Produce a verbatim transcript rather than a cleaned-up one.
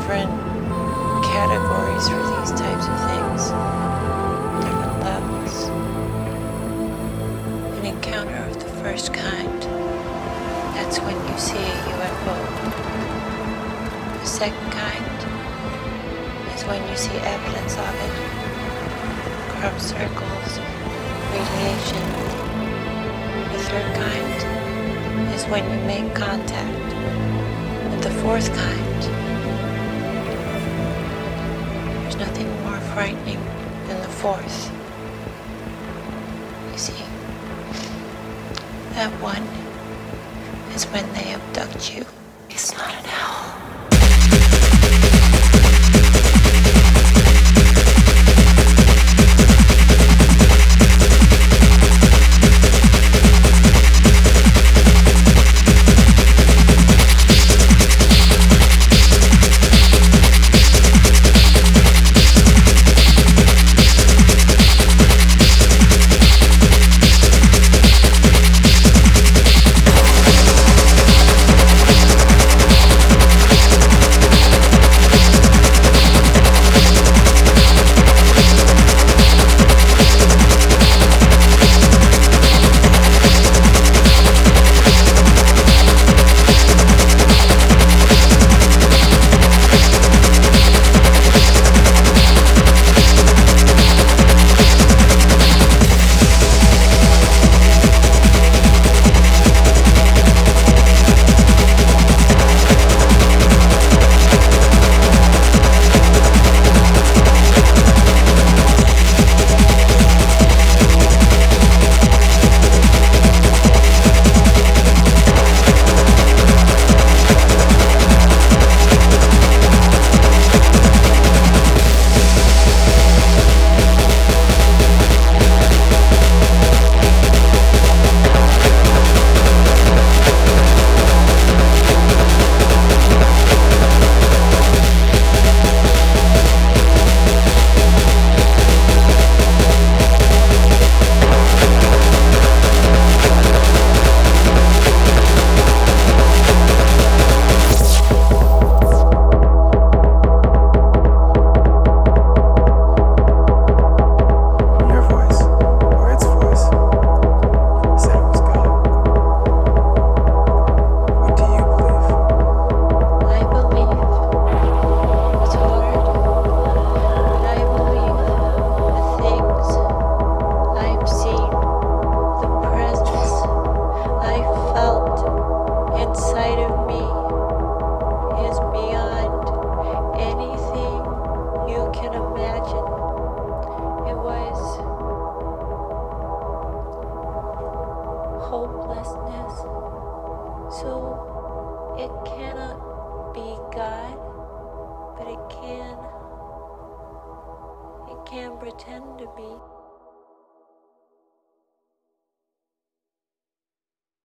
different categories for these types of things, different levels. An encounter of the first kind, that's when you see a U F O. The second kind is when you see evidence of it, crop circles, radiation. The third kind is when you make contact. And the fourth kind, there's nothing more frightening than the fourth. You see, that one is when they abduct you. It's not an hell. Hopelessness. So it cannot be God, but it can, it can pretend to be.